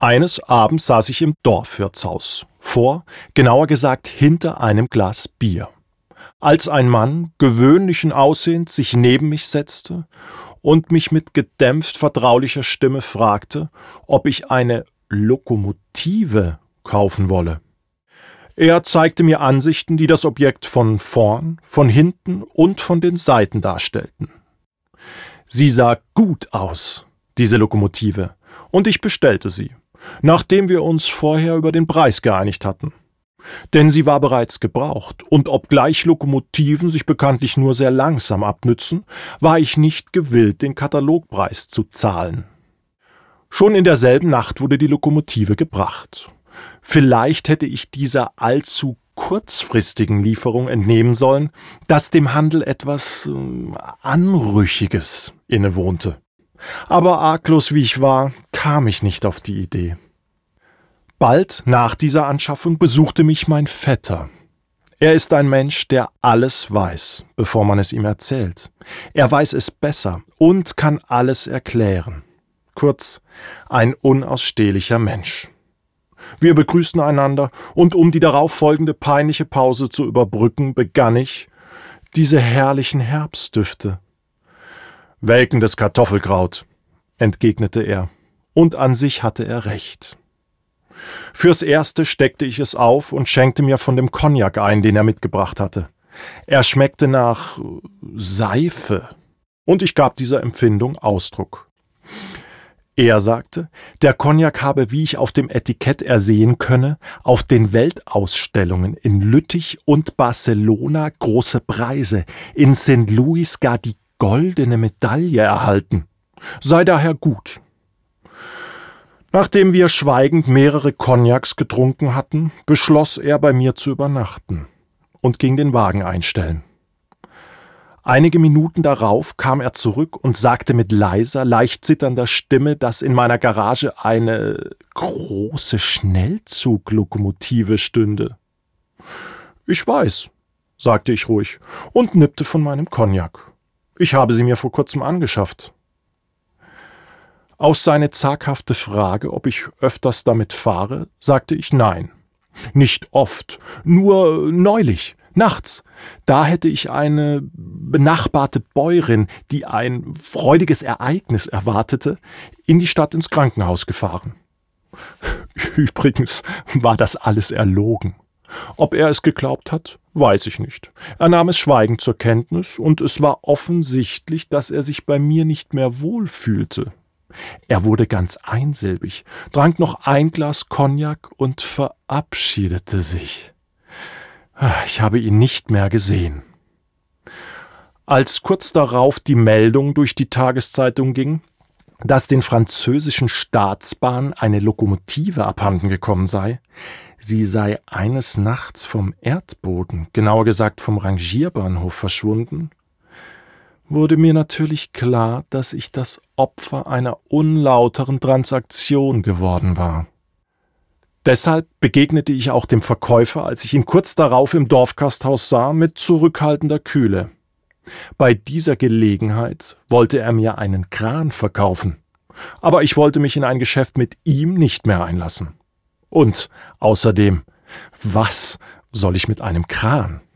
Eines Abends saß ich im Dorfwirtshaus, genauer gesagt hinter einem Glas Bier, als ein Mann gewöhnlichen Aussehens sich neben mich setzte und mich mit gedämpft vertraulicher Stimme fragte, ob ich eine Lokomotive kaufen wolle. Er zeigte mir Ansichten, die das Objekt von vorn, von hinten und von den Seiten darstellten. Sie sah gut aus, diese Lokomotive, und ich bestellte sie, nachdem wir uns vorher über den Preis geeinigt hatten. Denn sie war bereits gebraucht, und obgleich Lokomotiven sich bekanntlich nur sehr langsam abnützen, war ich nicht gewillt, den Katalogpreis zu zahlen. Schon in derselben Nacht wurde die Lokomotive gebracht. Vielleicht hätte ich dieser allzu kurzfristigen Lieferung entnehmen sollen, dass dem Handel etwas Anrüchiges innewohnte. Aber arglos wie ich war, kam ich nicht auf die Idee. Bald nach dieser Anschaffung besuchte mich mein Vetter. Er ist ein Mensch, der alles weiß, bevor man es ihm erzählt. Er weiß es besser und kann alles erklären. Kurz, ein unausstehlicher Mensch. Wir begrüßten einander, und um die darauf folgende peinliche Pause zu überbrücken, begann ich: Diese herrlichen Herbstdüfte. Welkendes Kartoffelkraut, entgegnete er, und an sich hatte er recht. Fürs Erste steckte ich es auf und schenkte mir von dem Cognac ein, den er mitgebracht hatte. Er schmeckte nach Seife, und ich gab dieser Empfindung Ausdruck. Er sagte, der Cognac habe, wie ich auf dem Etikett ersehen könne, auf den Weltausstellungen in Lüttich und Barcelona große Preise, in St. Louis gar die goldene Medaille erhalten. Sei daher gut. Nachdem wir schweigend mehrere Cognacs getrunken hatten, beschloss er, bei mir zu übernachten und ging den Wagen einstellen. Einige Minuten darauf kam er zurück und sagte mit leiser, leicht zitternder Stimme, dass in meiner Garage eine große Schnellzuglokomotive stünde. »Ich weiß«, sagte ich ruhig und nippte von meinem Cognac. »Ich habe sie mir vor kurzem angeschafft.« Auf seine zaghafte Frage, ob ich öfters damit fahre, sagte ich nein. Nicht oft, nur neulich. Nachts, da hätte ich eine benachbarte Bäuerin, die ein freudiges Ereignis erwartete, in die Stadt ins Krankenhaus gefahren. Übrigens war das alles erlogen. Ob er es geglaubt hat, weiß ich nicht. Er nahm es schweigend zur Kenntnis, und es war offensichtlich, dass er sich bei mir nicht mehr wohlfühlte. Er wurde ganz einsilbig, trank noch ein Glas Cognac und verabschiedete sich. Ich habe ihn nicht mehr gesehen. Als kurz darauf die Meldung durch die Tageszeitung ging, dass den französischen Staatsbahnen eine Lokomotive abhanden gekommen sei, sie sei eines Nachts vom Erdboden, genauer gesagt vom Rangierbahnhof, verschwunden, wurde mir natürlich klar, dass ich das Opfer einer unlauteren Transaktion geworden war. Deshalb begegnete ich auch dem Verkäufer, als ich ihn kurz darauf im Dorfgasthaus sah, mit zurückhaltender Kühle. Bei dieser Gelegenheit wollte er mir einen Kran verkaufen, aber ich wollte mich in ein Geschäft mit ihm nicht mehr einlassen. Und außerdem, was soll ich mit einem Kran?